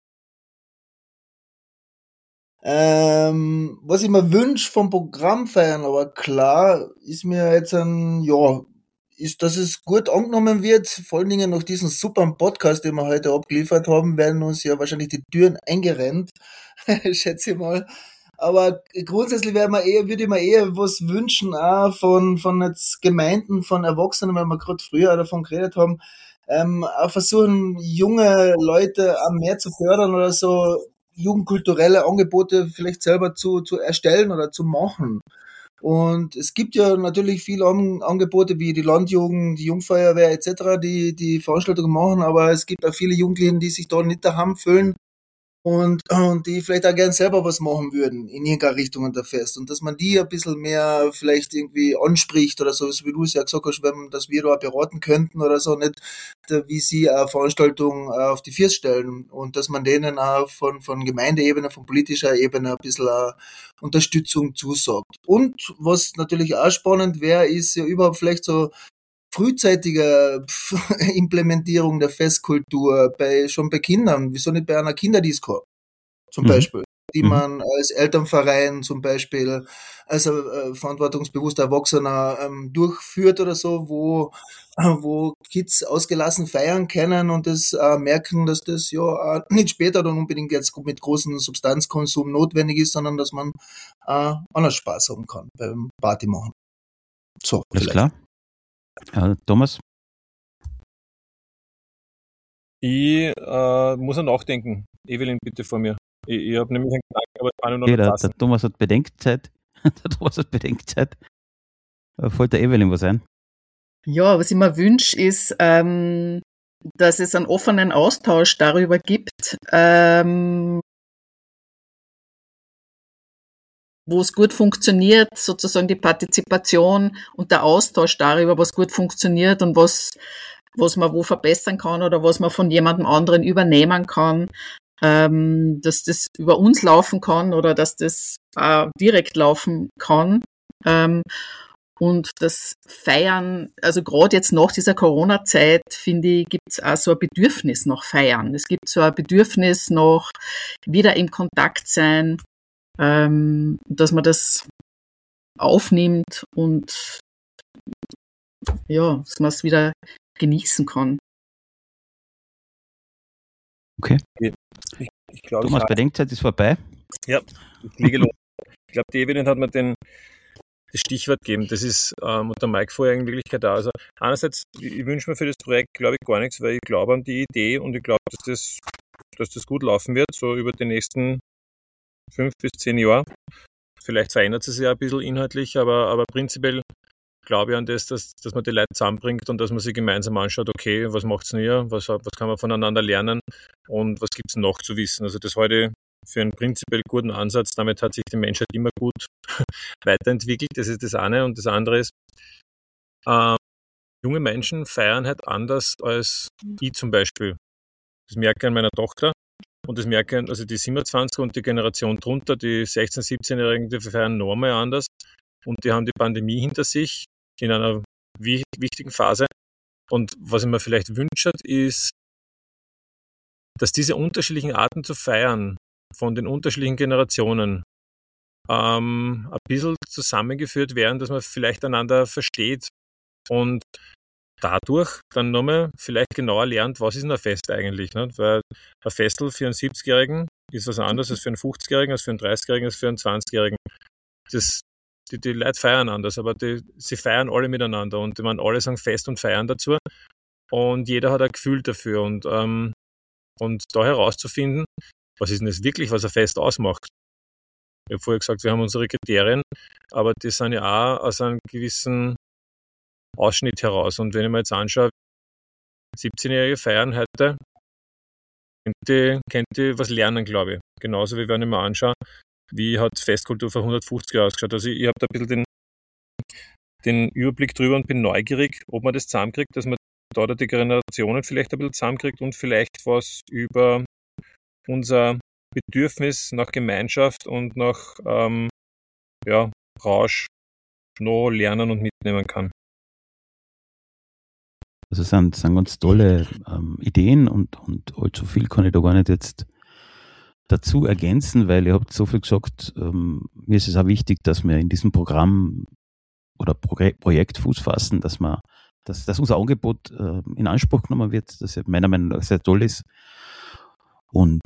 Was ich mir wünsche vom Programm Feiern, aber klar, ist mir jetzt ist, dass es gut angenommen wird. Vor allen Dingen nach diesem super Podcast, den wir heute abgeliefert haben, werden uns ja wahrscheinlich die Türen eingerennt, schätze ich mal. Aber grundsätzlich würde ich mir eher was wünschen, auch von jetzt Gemeinden, von Erwachsenen, weil wir gerade früher davon geredet haben, auch versuchen, junge Leute auch mehr zu fördern oder so, jugendkulturelle Angebote vielleicht selber zu erstellen oder zu machen. Und es gibt ja natürlich viele Angebote wie die Landjugend, die Jungfeuerwehr etc., die Veranstaltungen machen, aber es gibt auch viele Jugendliche, die sich da nicht daheim fühlen und die vielleicht auch gern selber was machen würden in irgendeiner Richtung unter Fest. Und dass man die ein bisschen mehr vielleicht irgendwie anspricht oder so wie du es ja gesagt hast, dass wir da auch beraten könnten oder so, nicht wie sie eine Veranstaltung auf die Füße stellen und dass man denen auch von Gemeindeebene, von politischer Ebene ein bisschen Unterstützung zusagt. Und was natürlich auch spannend wäre, ist ja überhaupt vielleicht so frühzeitige Implementierung der Festkultur schon bei Kindern, wieso nicht bei einer Kinderdisco zum Beispiel, die man als Elternverein zum Beispiel als verantwortungsbewusster Erwachsener durchführt oder so, wo Kids ausgelassen feiern können und das merken, dass das ja nicht später dann unbedingt jetzt mit großem Substanzkonsum notwendig ist, sondern dass man anders Spaß haben kann beim Party machen. So, alles klar. Thomas? Ich muss nachdenken. Evelyn, bitte vor mir. Ich habe nämlich einen Gedanken, aber kann ich noch Der lassen. Thomas hat Bedenkzeit. Fällt der Evelyn was ein? Ja, was ich mir wünsche, ist, dass es einen offenen Austausch darüber gibt, wo es gut funktioniert, sozusagen die Partizipation und der Austausch darüber, was gut funktioniert und was man wo verbessern kann oder was man von jemandem anderen übernehmen kann, dass das über uns laufen kann oder dass das direkt laufen kann. Und das Feiern, also gerade jetzt nach dieser Corona-Zeit, finde ich, gibt es auch so ein Bedürfnis nach Feiern. Es gibt so ein Bedürfnis nach wieder im Kontakt sein, dass man das aufnimmt und ja, dass man es wieder genießen kann. Okay. Ich glaube, Thomas, Bedenkzeit ist vorbei. Ja, ich liege los. Ich glaube, die Evelyn hat mir das Stichwort gegeben. Das ist und der Mike vorher in Wirklichkeit da. Also einerseits, ich wünsche mir für das Projekt, glaube ich, gar nichts, weil ich glaube an die Idee und ich glaube, dass das gut laufen wird, so über die nächsten 5 bis 10 Jahre. Vielleicht verändert es ja ein bisschen inhaltlich, aber prinzipiell glaube ich an das, dass man die Leute zusammenbringt und dass man sich gemeinsam anschaut, okay, was macht's denn hier, was kann man voneinander lernen und was gibt es noch zu wissen. Also das heute für einen prinzipiell guten Ansatz, damit hat sich die Menschheit immer gut weiterentwickelt, das ist das eine. Und das andere ist, junge Menschen feiern halt anders als ich zum Beispiel. Das merke ich an meiner Tochter. Und das merke ich, also die 27er und die Generation drunter, die 16-, 17-Jährigen, die feiern nochmal anders. Und die haben die Pandemie hinter sich in einer wichtigen Phase. Und was ich mir vielleicht wünsche, ist, dass diese unterschiedlichen Arten zu feiern von den unterschiedlichen Generationen ein bisschen zusammengeführt werden, dass man vielleicht einander versteht und dadurch dann nochmal vielleicht genauer lernt, was ist denn ein Fest eigentlich. Nicht? Weil ein Festel für einen 70-Jährigen ist was anderes als für einen 50-Jährigen, als für einen 30-Jährigen, als für einen 20-Jährigen. Die Leute feiern anders, aber sie feiern alle miteinander und ich meine, alle sagen Fest und feiern dazu und jeder hat ein Gefühl dafür und da herauszufinden, was ist denn das wirklich, was ein Fest ausmacht. Ich habe vorher gesagt, wir haben unsere Kriterien, aber die sind ja auch aus einem gewissen Ausschnitt heraus. Und wenn ich mir jetzt anschaue, 17-Jährige feiern heute, könnt ihr was lernen, glaube ich. Genauso wie wenn ich mir anschaue, wie hat Festkultur vor 150 Jahren ausgeschaut. Also ich habe da ein bisschen den Überblick drüber und bin neugierig, ob man das zusammenkriegt, dass man da die Generationen vielleicht ein bisschen zusammenkriegt und vielleicht was über unser Bedürfnis nach Gemeinschaft und nach Rausch noch lernen und mitnehmen kann. Also sind ganz tolle Ideen und allzu viel kann ich da gar nicht jetzt dazu ergänzen, weil ihr habt so viel gesagt, mir ist es auch wichtig, dass wir in diesem Programm oder Projekt Fuß fassen, dass unser Angebot in Anspruch genommen wird, das ja meiner Meinung nach sehr toll ist. Und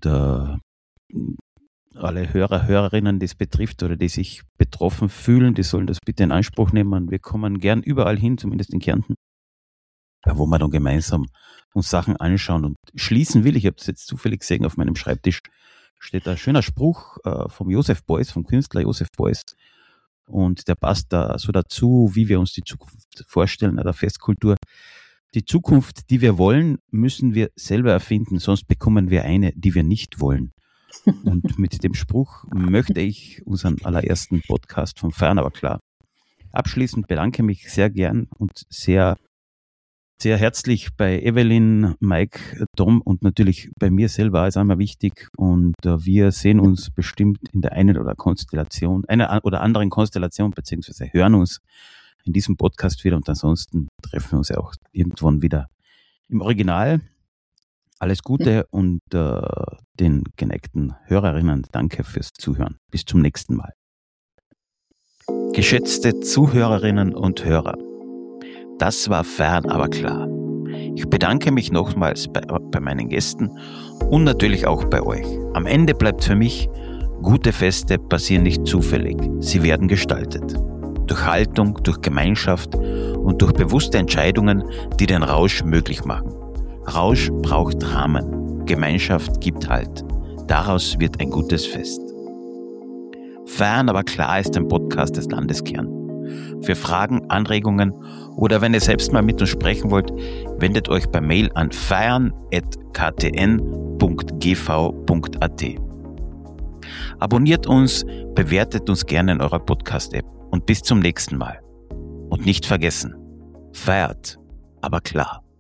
alle Hörerinnen, die es betrifft oder die sich betroffen fühlen, die sollen das bitte in Anspruch nehmen. Wir kommen gern überall hin, zumindest in Kärnten, wo wir dann gemeinsam uns Sachen anschauen und schließen will. Ich habe es jetzt zufällig gesehen, auf meinem Schreibtisch steht ein schöner Spruch vom Josef Beuys, vom Künstler Josef Beuys. Und der passt da so dazu, wie wir uns die Zukunft vorstellen, der Festkultur. Die Zukunft, die wir wollen, müssen wir selber erfinden, sonst bekommen wir eine, die wir nicht wollen. Und mit dem Spruch möchte ich unseren allerersten Podcast vom Feiern aber klar abschließend. Bedanke mich sehr gern und sehr, sehr herzlich bei Evelyn, Mike, Tom und natürlich bei mir selber, ist einmal wichtig. Und wir sehen uns bestimmt in der einen oder anderen Konstellation, beziehungsweise hören uns in diesem Podcast wieder und ansonsten treffen wir uns ja auch irgendwann wieder im Original. Alles Gute und den geneigten Hörerinnen danke fürs Zuhören. Bis zum nächsten Mal. Geschätzte Zuhörerinnen und Hörer, das war fern, aber klar. Ich bedanke mich nochmals bei meinen Gästen und natürlich auch bei euch. Am Ende bleibt für mich, gute Feste passieren nicht zufällig, sie werden gestaltet. Durch Haltung, durch Gemeinschaft und durch bewusste Entscheidungen, die den Rausch möglich machen. Rausch braucht Rahmen, Gemeinschaft gibt Halt. Daraus wird ein gutes Fest. Fern, aber klar ist ein Podcast des Landeskern. Für Fragen, Anregungen oder wenn ihr selbst mal mit uns sprechen wollt, wendet euch per Mail an feiern@ktn.gv.at. Abonniert uns, bewertet uns gerne in eurer Podcast-App und bis zum nächsten Mal. Und nicht vergessen, feiert, aber klar.